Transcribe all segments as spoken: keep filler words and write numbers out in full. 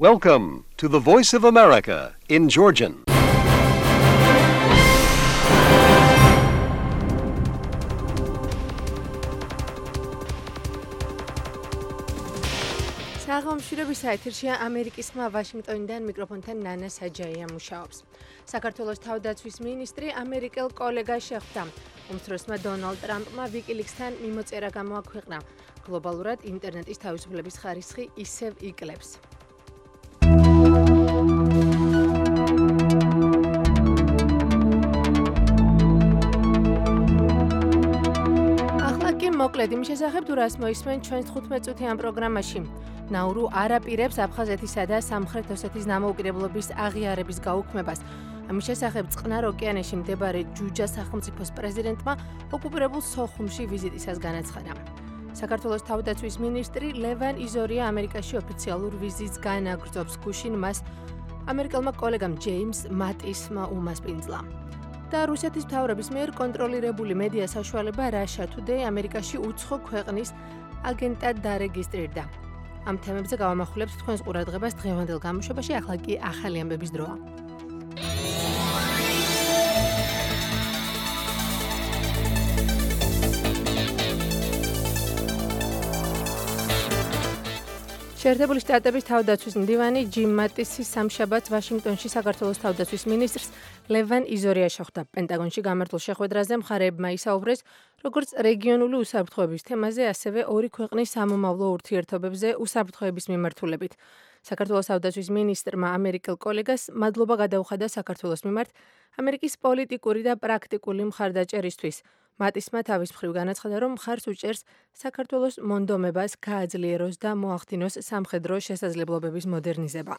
Welcome to the Voice of America in Georgian. საღამოშრობის ეთერშია ამერიკის ხმა ვაშინგტონიდან მიკროფონთან ნანა საჯაია მუშაობს. საქართველოს თავდაცვის მინისტრი ამერიკელ კოლეგას შეხვდა. უმცროსმა დონალდ ტრამპმა ვიკილიქსთან მიმოწერა გამოაქვეყნა. გლობალურად ინტერნეტის თავისუფლების ხარისხი ისევ იკლებს. მოკლედ იმის შესახებ თუ რას მოისმენ ჩვენს თხუთმეტ წუთიან პროგრამაში. ნაურუ არ აპირებს აფხაზეთისა და სამხრეთ ოსეთის დამოუკიდებლობის აღიარების გაუქმებას. ამის შესახებ წყნარ ოკეანეში მდებარე ჯუჯას სახელმწიფოს პრეზიდენტმა ოკუპირებულ სოხუმში ვიზიტისას განაცხადა. საქართველოს თავდაცვის მინისტრი ლევან იზორია ამერიკაში ოფიციალურ ვიზიტს განაგრძობს. გუშინ მას ამერიკელმა კოლეგამ ჯეიმს მატისმა უმასპინძლა. და რუსეთის მთავრობის მიერ კონტროლირებული მედია საშუალება Russia Today ამერიკაში უცხო ქვეყნის აგენტად დარეგისტრირდა. ამ თემებზე გავამახვილებთ თქვენს ყურადღებას დღევანდელ გამოშვებაში, ახლა კი ახალი ამბების დროა. შეერთებული შტატების თავდაცვის მდივანი ჯიმ მატისი სამშაბათს ვაშინგტონში საქართველოს თავდაცვის მინისტრს ლევან იზორიას შეხვდა. პენტაგონში გამართულ შეხვედრაზე მხარეებმა ისაუბრეს როგორც რეგიონული უსაფრთხოების თემაზე, ასევე ორი ქვეყნის სამომავლო ურთიერთობებზე უსაფრთხოების მიმართულებით. საქართველოს თავდაცვის მინისტრმა ამერიკელ კოლეგას მადლობა გადაუხადა საქართველოს მიმართ ამერიკის პოლიტიკური და პრაქტიკული მხარდაჭერისთვის. მატისმა თავის მხრივ განაცხადა, რომ მხარს უჭერს საქართველოს მონდომებას გააძლიეროს და მოახდინოს სამხედრო შესაძლებლობების მოდერნიზება.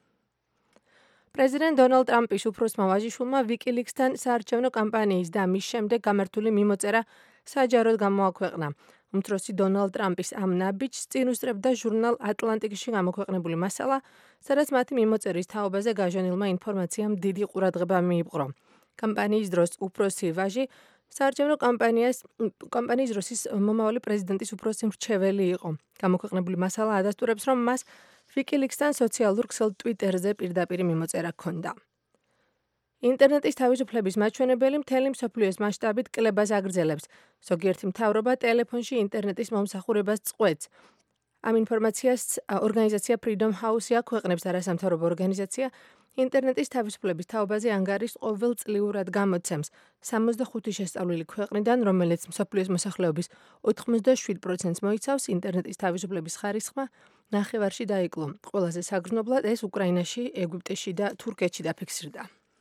პრეზიდენტ დონალდ ტრამპის უფროსმა ვაჟიშვილმა ვიკილიქსთან საარჩევნო კამპანიის და მის შემდეგ გამართული მიმოწერა საჯაროდ გამოაქვეყნა. უმცროსი დონალდ ტრამპის ამ ნაბიჯს წინ უსწრებდა ჟურნალ ატლანტიკში გამოქვეყნებული მასალა, სადაც მათი მიმოწერის თაობაზე გაჟონილმა ინფორმაციამ დიდი ყურადღება მიიპყრო. კამპანიის დროს უფროსი ვაჟი საარჩევნო კამპანიას კამპანიის დროს ის მომავალი პრეზიდენტის უფროსი მრჩეველი იყო. გამოქვეყნებული მასალა ადასტურებს, რომ მას ვიკილიქსთან სოციალურ ქსელ ტვიტერზე პირდაპირ მიმოწერა ჰქონდა. ინტერნეტის თავისუფლების მაჩვენებელი მთელი მსოფლიოს მასშტაბით კლებას აგრძელებს. ზოგიერთი მთავრობა ტელეფონში ინტერნეტის მომსახურებას წყვეტს. ამ ინფორმაციას ორგანიზაცია Freedom House აქვეყნებს და არასამთავრობო ორგანიზაცია ინტერნეტის თავისუფლების თაობაზე ანგარიშს ყოველწლიურად გამოცემს. სამოცდახუთი შესწავლილი ქვეყნიდან, რომელიც მსოფლიოს მოსახლეობის ოთხმოცდაშვიდ პროცენტს მოიცავს, ინტერნეტის თავისუფლების ხარისხმა ნახევარში დაიკლო. ყველაზე საგრძნობლად ეს უკრაინაში, ეგვიპტეში და თურქეთში დაფიქსირდა.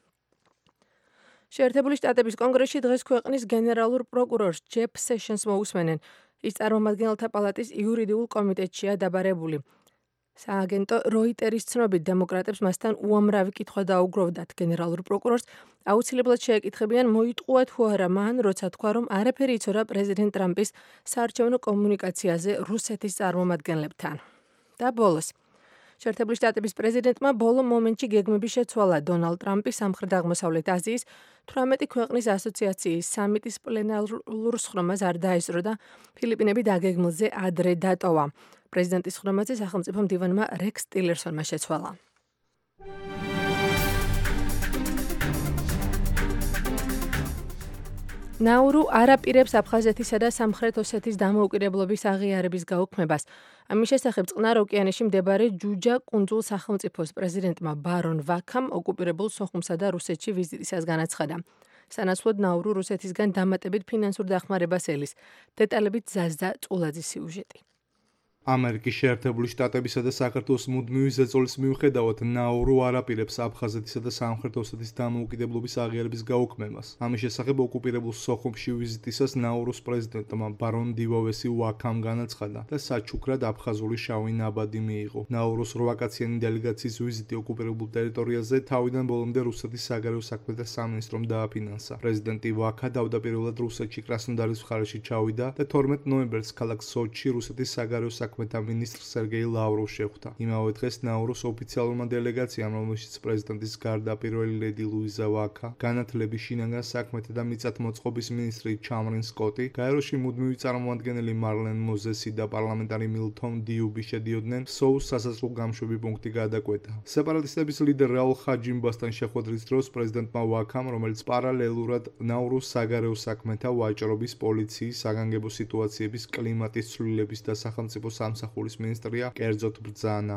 შეერთებული შტატების კონგრესში დღეს ქვეყნის გენერალურ პროკურორს ჯეფ სეშენს მოусმენენ. ის წარმომადგენელთა პალატის იურიდიულ კომიტეტშია დაბარებული. სააგენტო როიტერის ცნობით დემოკრატებს მასთან უამრავი კითხვა დაუგროვდათ. გენერალურ პროკურორს აუცილებლად შეეკითხებიან მოიტყუა თუ არა მან, როცა თქვა, რომ არაფერი იცოდა პრეზიდენტ ტრამპის საარჩევნო კომუნიკაციაზე რუსეთის წარმომადგენლებთან. და ბოლოს შეერთებული შტატების პრეზიდენტმა ბოლო მომენტში გეგმები შეცვალა დონალდ ტრამპის სამხრეთ-აღმოსავლეთ აზიის თვრამეტი ქვეყნის ასოციაციის სამიტის პლენარულ სხდომას არ დაესწრო და ფილიპინები დაგეგმილზე ადრე დატოვა. პრეზიდენტის სხდომაზე სახელმწიფო მდივანმა რექს ტილერსონმა შეცვალა. ნაურუ არ აპირებს აფხაზეთისა და სამხრეთ ოსეთის დამოუკიდებლობის აღიარების გაუქმებას. ამის შესახებ წყნარ ოკეანეში მდებარე ჯუჯა კუნძულ სახელმწიფოს პრეზიდენტმა ბარონ ვაქამ ოკუპირებულ სოხუმსა და რუსეთში ვიზიტისას განაცხადა. სანაცვლოდ ნაურუ რუსეთისგან დამატებით ფინანსურ დახმარებას ელის. დეტალებით ზაზდა წულაძის სიუჟეტი. ამერიკის შეერთებული შტატებისა და საქართველოს მუდმივი ზეწოლის მიუხედავად ნაურუ არ აპირებს აფხაზეთისა და სამხრეთ ოსეთის დამოუკიდებლობის აღიარების გაუქმებას. ამის შესახებ ოკუპირებულ სოხუმში ვიზიტისას ნაურუს პრეზიდენტმა ბარონ დივოვესი ვაქამ განაცხადა და საჩუქრად აფხაზური შავი ნაბადი მიიღო. ნაურუს რვაკაციანი დელეგაციის ვიზიტი ოკუპირებულ ტერიტორიაზე თავიდან ბოლომდე რუსეთის საგარეო საქმეთა სამინისტრომ დააფინანსა. პრეზიდენტი ვაქა დავდაპირველად რუსეთში კრასნოდარის მხარეში ჩავიდა და თორმეტ ნოემბერს ქალაქ სოჩში რუსეთის საგარეო საქმეთა საქმეთა მინისტრ სერგეი ლავროვს შეხვდა. იმავე დღეს ნაურუს ოფიციალურმა დელეგაციამ, რომელშიც პრეზიდენტის გარდა პირველი ლედი ლუიზა ვაკა, განათლების, შინაგან საქმეთა და მიწათმოწყობის მინისტრი ჩამრინ სკოტი, გაეროში მუდმივი წარმომადგენელი მარლენ მოზესი და პარლამენტარი მილთონ დიუბი შედიოდნენ, სოუს სასაზღვრო გამშვები პუნქტი გადაკვეთა. სეპარატისტების ლიდერ რაულ ხაჯიმბასთან შეხვედრის დროს პრეზიდენტმა ვაკამ, რომელიც პარალელურად ნაურუს საგარეო საქმეთა, ვაჭრობის, პოლიციის, საგანგებო სიტუაციების, კლიმატის ცვლილების და სახელმწიფო სამსახურის მინისტრია, კერძოდ ბრძანა.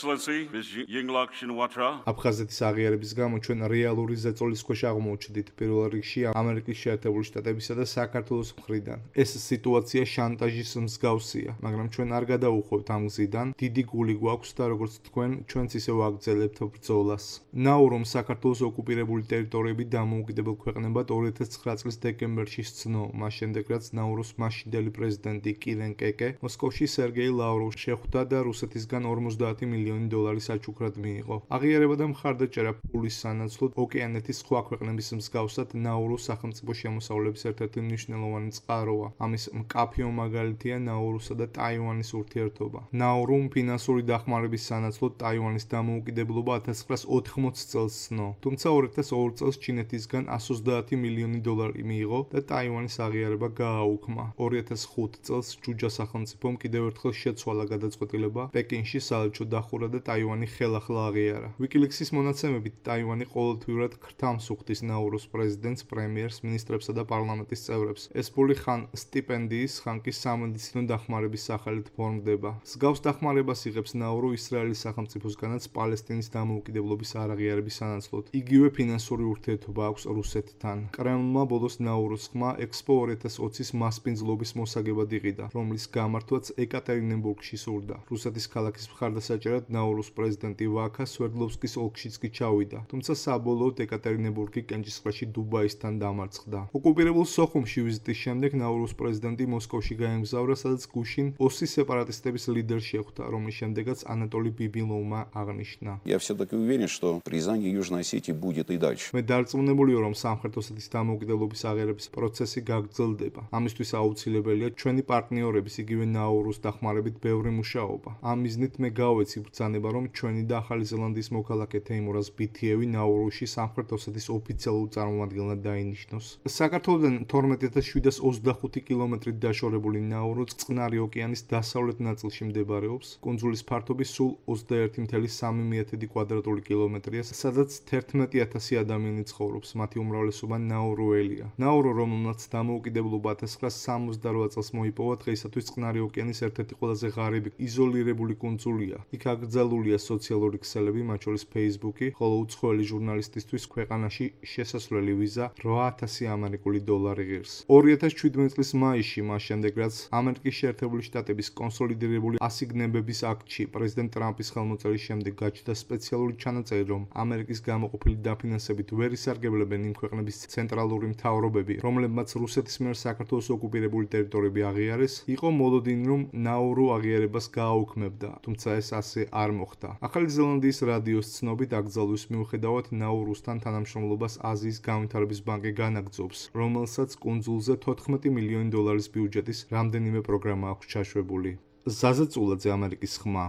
აფხაზეთის აღიარების გამო ჩვენ რეალური ზეწოლის ქვეშ აღმოჩნდით, პირველ რიგში ამერიკის შეერთებული შტატებისა და საქართველოს მხრიდან. ეს სიტუაცია შანტაჟის მსგავსია, მაგრამ ჩვენ არ გადაუხვევთ ამ გზიდან. დიდი გული გვაქვს და როგორც თქვენ, ჩვენც ისე ვაგრძელებთ ბრძოლას. ნაურუმ საქართველოს ოკუპირებული ტერიტორიები დამოუკიდებელ ქვეყნებად ორი ათას ცხრა წლის დეკემბერში სცნო, მას შემდეგ რაც ნაურუს მაშინდელი პრეზიდენტი კირენ კეკე მოსკოვში სერგეი ლავროვს შეხვდა და რუსეთისგან ორმოცდაათი მილიონი დოლარი საჩუქრად მიიღო. აღიარება და მხარდაჭერა ფულის სანაცვლოდ ოკეანეთის სხვა ქვეყნების მსგავსად ნაურუს სახელმწიფო შემოსავლების ერთ-ერთი მნიშვნელოვანი წყაროა. ამის მკაფიო მაგალითია ნაურუსა და ტაივანის ურთიერთობა. ნაურუმ ფინანსური დახმარების სანაცვლოდ ტაივანის დამოუკიდებლობა ათას ცხრაას ოთხმოცი წელს სცნო, თუმცა ორი ათას ორი წელს ჩინეთისგან εκατს ოცდაათი მილიონი დოლარი მიიღო და ტაივანის აღიარება გააუქმა. ორი ათას ხუთი წელს ჯუჯა სახელმწიფომ კიდევ ერთხელ შეცვალა გადაწყვეტილება, პეკინში საელჩო დახურა და ტაივანი ხელახლა აღიარა. ვიკილიქსის მონაცემებით ტაივანი ყოველთვიურად ქრთამს უხდის ნაურუს პრეზიდენტს, პრემიერს, მინისტრებსა და პარლამენტის წევრებს. ეს პული ხან სტიპენდიის, ხან კი სამედიცინო დახმარების სახელით ფორმდება. მსგავს დახმარებას იღებს ნაურუ ისრაელის სახელმწიფოსგანაც პალესტინის დამოუკიდებლობის არაღიარების სანაცვლოდ. იგივე ფინანსური ურთიერთობა აქვს რუსეთთან. კრემლმა ბოლოს ნაურუს ხმა ექსპო ორი ათას ოცის მასპინძლობის მოსაგებად იყიდა, რომლის გამართვაც ეკატერინბურგში სურდა. რუსეთის ქალაქის მხარდასაჭერად ნაურუს პრეზიდენტი ვაკა სვერდლოვსკის ოლქშიც კი ჩავიდა, თუმცა საბოლოოდ ეკატერინბურგი კენჭისყრაში დუბაისთან დამარცხდა. ოკუპირებულ სოხუმში ვიზიტის შემდეგ ნაურუს პრეზიდენტი მოსკოვში გაემგზავრა, სადაც გუშინ ოსის სეპარატისტების ლიდერს შეხვდა, რომლის შემდეგაც ანატოლი ბიბილოვმა აღნიშნა. Я все-таки уверен, что признание Южной Осетии будет и дальше. მე დარწმუნებულია, რომ სამხრეთ ოსეთის დამოუკიდებლობის აღიარების პროცესი გაგრძელდება. ამისთვის აუცილებელია ჩვენი პარტნიორების, იგივე ნაურუს დახმარებით ბევრი მუშაობა. ამ მიზნით მე გავეცი ბრძანება, რომ ჩვენი და ახალი ზელანდიის მოქალაქე თეიმურაზ ბითიევი ნაურუსში სამხრეთ ოსეთის ოფიციალურ წარმომადგენლად დაინიშნოს. საქართველოდან თორმეტი ათას შვიდას ოცდახუთი კილომეტრით დაშორებული ნაურუ წყნარი ოკეანის დასავლეთ ნაწილში მდებარეობს. კუნძულის ფართობი სულ ოცდაერთი მცდამეტი სამი კვადრატული კილომეტრია, სადაც თერთმეტი ათასი ადამიანი ცხოვრობს, მათი უმრავლესობა ნაურუელია. ნაურუ, რომელმაც დამოუკიდებლობა ათას ცხრაას სამოცდარვა წელს მოიპოვა, დღეისათვის წყნარი ოკეანის ერთ-ერთი ყველაზე ღარიბი იზოლირებული კუნძულია. იქ აკრძალულია სოციალური ქსელები, მათ შორის Facebook-ი, ხოლო უცხოელი ჟურნალისტისთვის ქვეყანაში შესასვლელი ვიზა რვა ათასი ამერიკული დოლარი ღირს. ორი ათას ჩვიდმეტი წლის მაისში, მას შემდეგ რაც ამერიკის შეერთებული შტატების კონსოლიდირებული ასიგნებების აქტში პრეზიდენტ ტრამპის ხელმოწერის შემდეგ გაჩნდა სპეციალური ჩანაწერი, რომ ამერიკის გამოყოფილი დაფინანსებით ვერ ისარგებლებენ იმ ქვეყნების ცენტრალური მთავრობები, რომლებმაც რუსეთის მიერ საქართველოს ოკუპირებული ტერიტორიები აღიარეს, იყო მოლოდინი, რომ ნაურუ აღიარებას გააუქმებდა, თუმცა ეს ასე არ მოხდა. ახალი ზელანდიის რადიოს ცნობით, აკრძალვის მიუხედავად ნაურუსთან თანამშრომლობას აზიის განვითარების ბანკი განაგრძობს, რომელსაც კუნძულზე თოთხმეტი მილიონი დოლარის ბიუჯეტის რამდენიმე პროგრამა აქვს ჩაშვებული. ზაზა წულაძე, ამერიკის ხმა.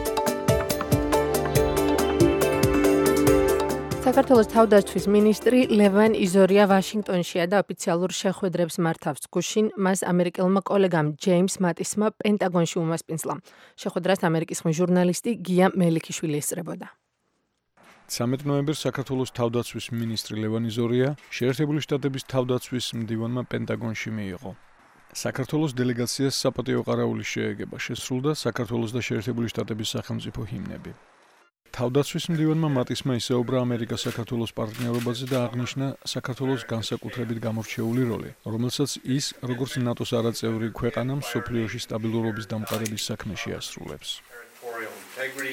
საქართველოს თავდაცვის მინისტრი ლევან იზორია ვაშინგტონშია და ოფიციალურ შეხვედრებს მართავს. გუშინ მას ამერიკელმა კოლეგამ ჯეიმს მატისმა პენტაგონში უმასპინძლა. შეხვედრას ამერიკის ხმის ჟურნალისტი გია მელიქიშვილი ესწრებოდა. ცამეტ ნოემბერს საქართველოს თავდაცვის მინისტრი ლევან იზორია შეერთებული შტატების თავდაცვის მდივანმა პენტაგონში მიიღო. საქართველოს დელეგაციას საპატიო ყარაულის შეეგება შესრულდა საქართველოს და შეერთებული შტატების სახელმწიფო ჰიმნები. თავდაცვის მდივანმა მატისმა ისაუბრა ამერიკა-საქართველოს პარტნიორობაზე და აღნიშნა საქართველოს განსაკუთრებით გამორჩეული როლი, რომელსაც ის, როგორც ნატოს არაწევრი ქვეყანა, მსოფლიოში სტაბილურობის დამყარების საქმეში ასრულებს.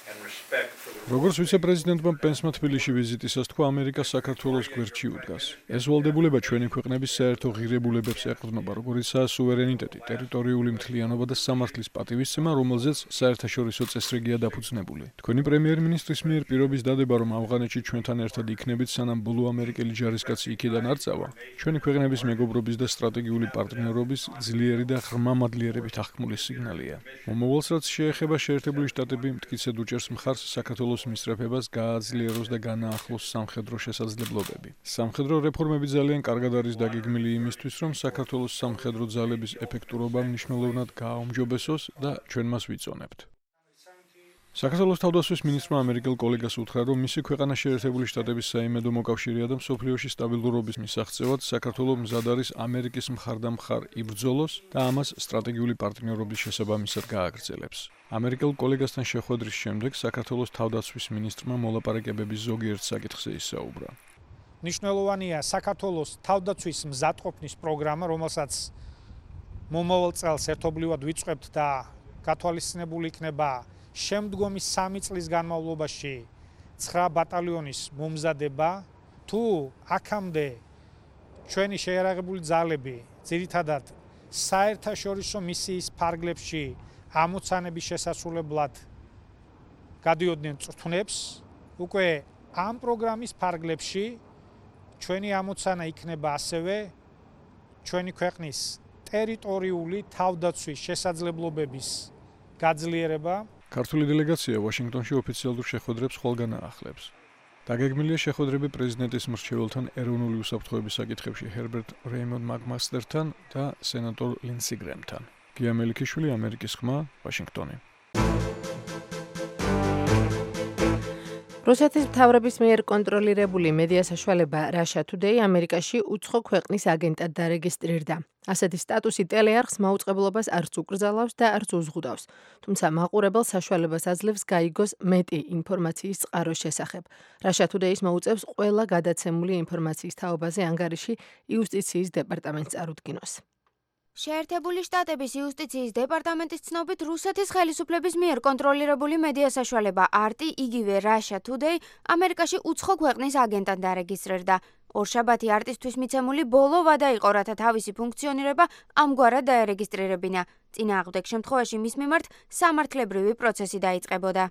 როგორც ვიცე-პრეზიდენტმა პენსმა თბილისში ვიზიტისას თქვა, ამერიკა საქართველოს გვერდში უდგას. ეს ვალდებულება ჩვენი ქვეყნების საერთო ღირებულებებს ეყრდნობა, როგორიცაა სუვერენიტეტი, ტერიტორიული მთლიანობა და სამართლის პატივისცემა, რომელზეც საერთაშორისო წესრიგია დაფუძნებული. თქვენი პრემიერ-მინისტრის მიერ პირობის დადება, რომ ავღანეთში ჩვენთან ერთად იქნებით, სანამ ბოლო ამერიკელი ჯარისკაცი იქიდან არ წავა, ჩვენი ქვეყნების მეგობრობის და სტრატეგიული პარტნიორობის ძლიერი და ღრმამადლიერებით აღქმული სიგნალია. მომავალს, რაც შეეხება შეერთებული შტატები, მტკიცედ უჭერს მხარს საქართველოს მისწრაფებას გააძლიეროს და განაახლოს სამხედრო შესაძლებლობები. სამხედრო რეფორმები ძალიან კარგად არის დაგეგმილი იმისთვის, რომ საქართველოს სამხედრო ძალების ეფექტურობა მნიშვნელოვნად გააუმჯობესოს და ჩვენ მას ვიწონებთ. საქართველოს თავდაცვის მინისტრმა ამერიკელ კოლეგას უთხრა, რომ მისი ქვეყანა შეერთებული შტატების საიმედო მოკავშირეა და მსოფლიოში სტაბილურობის მისაღწევად საქართველო მზად არის ამერიკის მხარდამხარ იბრძოლოს და ამას სტრატეგიული პარტნიორობის შესაბამისად გააგრძელებს. ამერიკელ კოლეგასთან შეხვედრის შემდეგ საქართველოს თავდაცვის მინისტრმა მოლაპარაკებების ზოგიერთ საკითხზე ისაუბრა. მნიშვნელოვანია საქართველოს თავდაცვის მზადყოფნის პროგრამა, რომელსაც მომავალ წელს ერთობლივად ვიწყებთ და გათვალისწინებული იქნება შემდგომი სამი წლის განმავლობაში ცხრა ბატალიონის მომზადება. თუ აქამდე ჩვენი შეიარაღებული ძალები ძირითადად საერთაშორისო მისიის ფარგლებში ამოცანების შესასრულებლად გადიოდნენ წრთუნებს, უკვე ამ პროგრამის ფარგლებში ჩვენი ამოცანა იქნება ასევე ჩვენი ქვეყნის ტერიტორიული თავდაცვის შესაძლებლობების გაძლიერება. ქართული დელეგაცია ვაშინგტონში ოფიციალურ შეხვედრებს ხოლგან აახლებს. დაგეგმილია შეხვედრები პრეზიდენტის მრჩეველთან ეროვნული უსაფრთხოების საკითხებში ჰერბერტ რეიმონდ მაკმასტერთან და სენატორ ლინსი გრემთან. გია მელიქიშვილი, ამერიკის ხმა, ვაშინგტონი. რუსეთის მთავრობის მიერ კონტროლირებული მედია საშუალება Russia Today ამერიკაში უცხო ქვეყნის აგენტად დარეგისტრირდა. ასეთი სტატუსი ტელეარხს მაუწყებლობას არც უკრძალავს და არც უზღუდავს. თუმცა მაყურებელს საშუალებას აძლევს გაიგოს მეტი ინფორმაციის წყაროს შესახებ. Russia Today-ის მოუწევს ყველა გადაცემული ინფორმაციის თაობაზე ანგარიში იუსტიციის დეპარტამენტს წარუდგინოს. შეერთებული შტატების იუსტიციის დეპარტამენტის ცნობით, რუსეთის ხელისუფლების მიერ კონტროლირებული მედია საშუალება არტი, იგივე Russia Today, ამერიკაში უცხო ქვეყნის აგენტად დარეგისტრირდა. ორშაბათი არტისთვის მიცემული ბოლო ვადა იყო, რათა თავისი ფუნქციონირება ამგვარად დაერეგისტრირებინა. წინააღმდეგ შემთხვევაში მის მიმართ სამართლებრივი პროცესი დაიწყებოდა.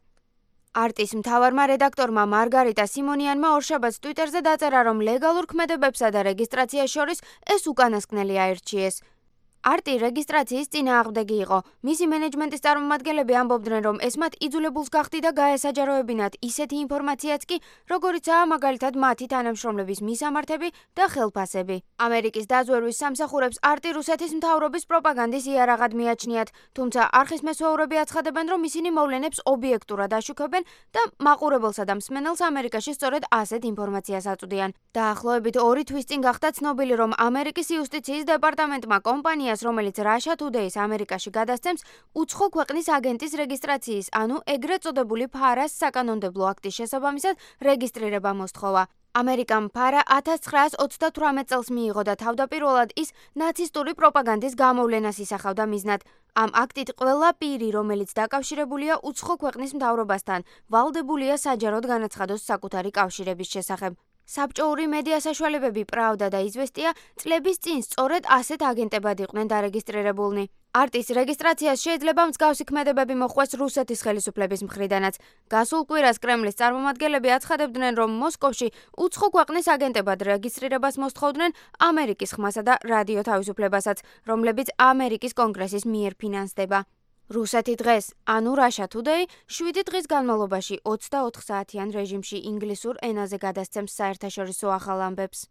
არტის მთავარმა რედაქტორმა მარგარიტა სიმონიანმა ორშაბათს ტვიტერზე დაწერა, რომ ლეგალურ ქმედებებსა და რეგისტრაციას შორის ეს უკანასკნელი აირჩიეს. არტი რეგისტრაციის წინააღმდეგი იყო. მისი მენეჯმენტის წარმომადგენლები ამბობდნენ, რომ ეს მათ იძულებულს გახდი და გაესაჯაროებინათ ისეთი ინფორმაციაც კი, როგორიცაა მაგალითად მათი თანამშრომლების მისამართები და ხელფასები. ამერიკის დაზვერვის სამსახურებს არტი რუსეთის მთავრობის პროპაგანდის იარაღად მიაჩნიათ, თუმცა არხის მესვეურები აცხადებენ, რომ ისინი მოვლენებს ობიექტურად აშუქებენ და მაყურებელსა და მსმენელს ამერიკაში სწორედ ასეთ ინფორმაციას აწვდიან. დაახლოებით ორი თვის წინ გახდა ცნობილი, რომ ამერიკის იუსტიციის დეპარტამენტმა კომპანია რომელიც Russia Today-ს ამერიკაში გადასცემს უცხო ქვეყნის აგენტის რეგისტრაციის, ანუ ეგრეთ წოდებული ფარას საკანონმდებლო აქტის შესაბამისად რეგისტრირება მოსთხოვა. ამერიკამ ფარა ათას ცხრაას ოცდათვრამეტ წელს მიიღო და თავდაპირველად ის ნაცისტური პროპაგანდის გამოვლენას ისახავდა მიზნად. ამ აქტით ყველა პირი, რომელიც დაკავშირებულია უცხო ქვეყნის მთავრობასთან, ვალდებულია საჯაროდ განაცხადოს საკუთარი კავშირების შესახებ. საბჭოური მედია საშუალებები პრავდა და იზვესტია წლების წინ სწორედ ასეთ აგენტებად იყვნენ დარეგისტრირებულნი. არტის რეგისტრაციას შეიძლება მსგავსი ქმედებები მოხვეს რუსეთის ხელისუფლების მხრიდანაც. გასულ კვირას კრემლის წარმომადგენლები აცხადებდნენ, რომ მოსკოვში უცხო ქვეყნის აგენტებად რეგისტრირებას მოსთხოვდნენ ამერიკის ხმასა და რადიო თავისუფლებასაც, რომლებიც ამერიკის კონგრესის მიერ ფინანსდება. რუსეთი დღეს, ანუ Russia Today, შვიდი დღის განმავლობაში ოცდაოთხ საათიან რეჟიმში ინგლისურ ენაზე გადასცემს საერთაშორისო ახალ ამბებს.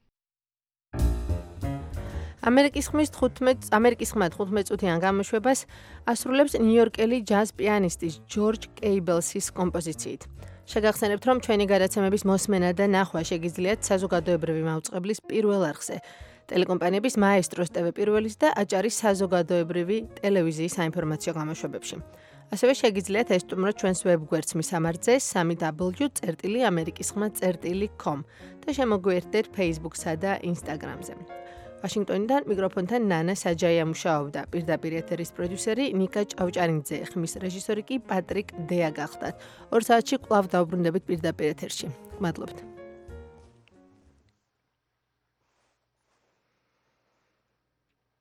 ამერიკის ხმის თხუთმეტ ამერიკის ხმა თხუთმეტ წუთიან გამოშვებას ასრულებს ნიუ-იორკელი ჯაზ პიანისტის ჯორჯ კეიბელსის კომპოზიციით. შეგახსენებთ, რომ ჩვენი გადაცემების მოსმენა და ნახვა შეგიძლიათ საზოგადოებრივი მაუწყებლის პირველ არხზე. ტელეკომპანიების მაესტროს ტევ პირველის და აჭარის საზოგადოებრივი ტელევიზიის საინფორმაციო გამოშვებებში. ასევე შეგიძლიათ ესტუმროთ ჩვენს ვებგვერდს მისამართზე სამი დაბლიუ ამერიკის ხმა წერტილი კომ და შემოგვიერთდეთ Facebook-სა და Instagram-ზე. ვაშინგტონიდან მიკროფონთან ნანა საჯაია მუშაობდა. პირდაპირ ეთერის პროდიუსერი ნიკა ჭავჭარინძე, ხმის რეჟისორი კი პატრიკ დეა გახდათ. ორ საათში კვლავ დავბრუნდებით პირდაპირ ეთერში. მადლობთ.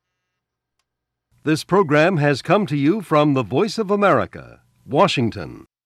This program has come to you from the Voice of America, Washington.